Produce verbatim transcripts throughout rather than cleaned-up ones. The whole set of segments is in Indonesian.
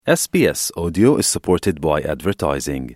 S B S Audio is supported by advertising.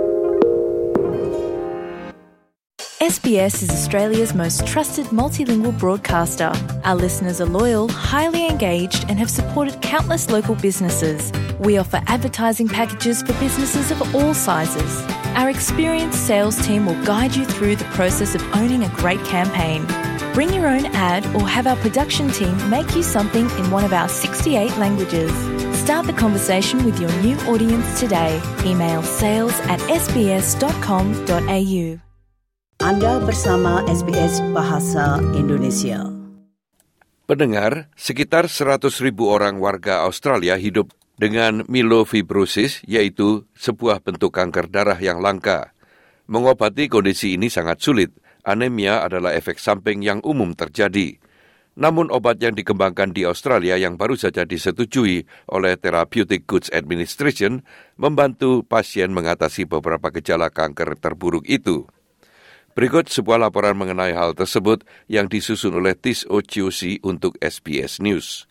S B S is Australia's most trusted multilingual broadcaster. Our listeners are loyal, highly engaged, and have supported countless local businesses. We offer advertising packages for businesses of all sizes. Our experienced sales team will guide you through the process of owning a great campaign. Bring your own ad or have our production team make you something in one of our sixty-eight languages. Start the conversation with your new audience today. Email sales at s b s dot com dot a u. Anda bersama S B S Bahasa Indonesia. Pendengar, sekitar seratus ribu orang warga Australia hidup dengan myelofibrosis, yaitu sebuah bentuk kanker darah yang langka. Mengobati kondisi ini sangat sulit. Anemia adalah efek samping yang umum terjadi. Namun obat yang dikembangkan di Australia yang baru saja disetujui oleh Therapeutic Goods Administration membantu pasien mengatasi beberapa gejala kanker terburuk itu. Berikut sebuah laporan mengenai hal tersebut yang disusun oleh Tis Ociosi untuk S B S News.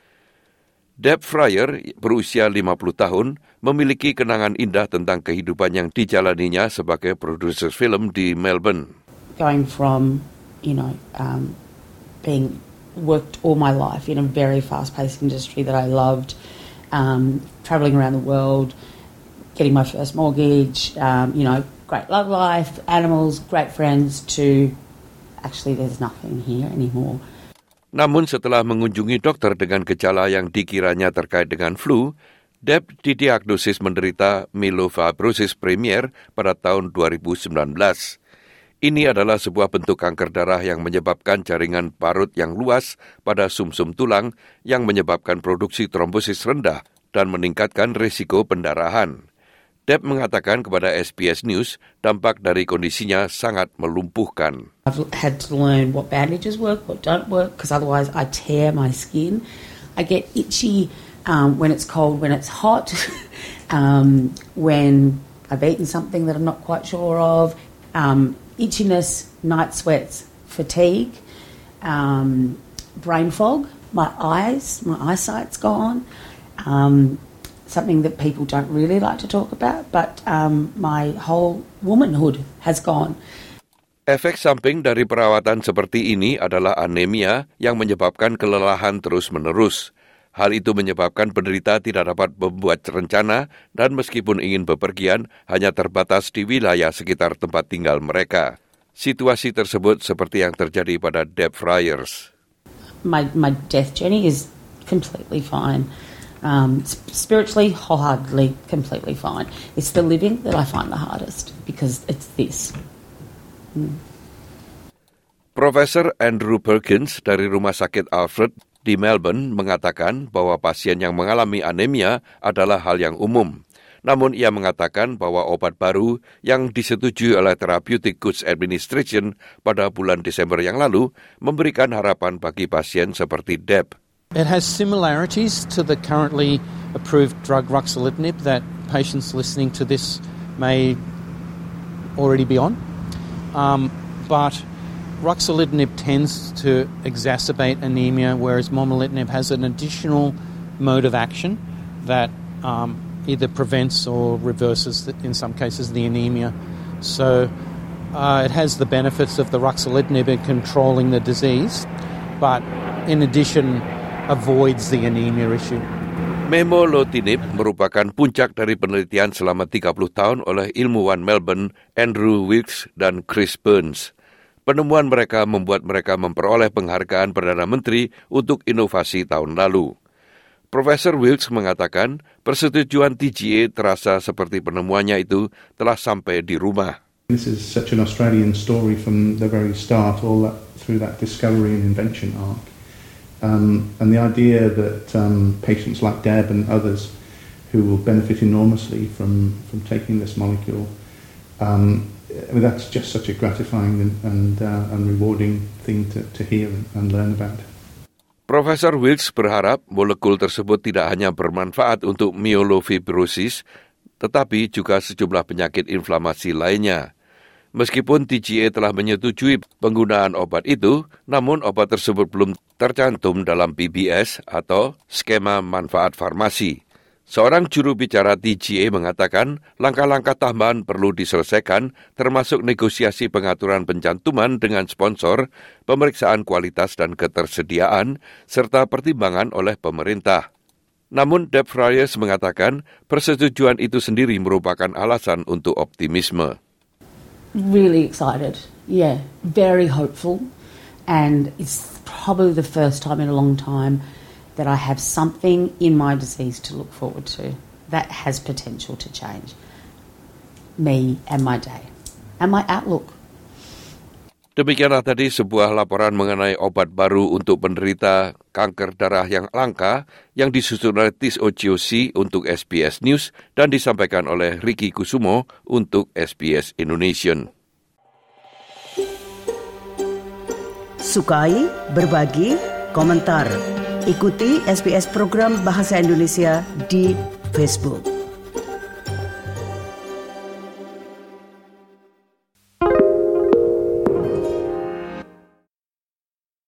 Deb Fryer, berusia lima puluh tahun, memiliki kenangan indah tentang kehidupan yang dijalaninya sebagai produser film di Melbourne. Going from, you know, um, being worked all my life in a very fast-paced industry that I loved, um, travelling around the world, getting my first mortgage, um, you know, great love life, animals, great friends, to actually there's nothing here anymore. Namun setelah mengunjungi dokter dengan gejala yang dikiranya terkait dengan flu, Deb didiagnosis menderita myelofibrosis premier pada tahun dua ribu sembilan belas. Ini adalah sebuah bentuk kanker darah yang menyebabkan jaringan parut yang luas pada sumsum tulang yang menyebabkan produksi trombosis rendah dan meningkatkan risiko pendarahan. Deb mengatakan kepada S B S News dampak dari kondisinya sangat melumpuhkan. I've had to learn what bandages work, what don't work, because otherwise I tear my skin. I get itchy um, when it's cold, when it's hot, um, when I've eaten something that I'm not quite sure of, um, itchiness, night sweats, fatigue, um, brain fog, my eyes, my eyesight's gone, um, something that people don't really like to talk about, but um, my whole womanhood has gone. Efek samping dari perawatan seperti ini adalah anemia yang menyebabkan kelelahan terus-menerus. Hal itu menyebabkan penderita tidak dapat membuat rencana dan meskipun ingin bepergian, hanya terbatas di wilayah sekitar tempat tinggal mereka. Situasi tersebut seperti yang terjadi pada Deb Fryers. My, my death journey is completely fine. Um, spiritually, wholeheartedly, completely fine. It's the living that I find the hardest because it's this. Mm. Profesor Andrew Perkins dari Rumah Sakit Alfred di Melbourne mengatakan bahwa pasien yang mengalami anemia adalah hal yang umum. Namun ia mengatakan bahwa obat baru yang disetujui oleh Therapeutic Goods Administration pada bulan Desember yang lalu memberikan harapan bagi pasien seperti Deb. It has similarities to the currently approved drug ruxolitinib that patients listening to this may already be on. Um, but ruxolitinib tends to exacerbate anemia, whereas momelotinib has an additional mode of action that um, either prevents or reverses, the, in some cases, the anemia. So uh, it has the benefits of the ruxolitinib in controlling the disease, but in addition avoids the anemia issue. Momelotinib merupakan puncak dari penelitian selama tiga puluh tahun oleh ilmuwan Melbourne Andrew Wilkes dan Chris Burns. Penemuan mereka membuat mereka memperoleh penghargaan Perdana Menteri untuk inovasi tahun lalu. Profesor Wilkes mengatakan persetujuan T G A terasa seperti penemuannya itu telah sampai di rumah. This is such an Australian story from the very start, all that through that discovery and invention arc. Um, and the idea that um, patients like Deb and others who will benefit enormously from, from taking this molecule, um, I mean, that's just such a gratifying and, and, uh, and rewarding thing to, to hear and learn about. Profesor Wilkes berharap molekul tersebut tidak hanya bermanfaat untuk myelofibrosis, tetapi juga sejumlah penyakit inflamasi lainnya. Meskipun T G A telah menyetujui penggunaan obat itu, namun obat tersebut belum tercantum dalam P B S atau skema manfaat farmasi. Seorang juru bicara T G A mengatakan langkah-langkah tambahan perlu diselesaikan, termasuk negosiasi pengaturan pencantuman dengan sponsor, pemeriksaan kualitas dan ketersediaan, serta pertimbangan oleh pemerintah. Namun Deb Fryers mengatakan persetujuan itu sendiri merupakan alasan untuk optimisme. Really excited, yeah, very hopeful, and it's probably the first time in a long time that I have something in my disease to look forward to that has potential to change me and my day and my outlook. Demikianlah tadi sebuah laporan mengenai obat baru untuk penderita kanker darah yang langka yang disusun oleh Tis Ociosi untuk S B S News dan disampaikan oleh Ricky Kusumo untuk S B S Indonesian. Sukai, berbagi, komentar. Ikuti S B S program Bahasa Indonesia di Facebook.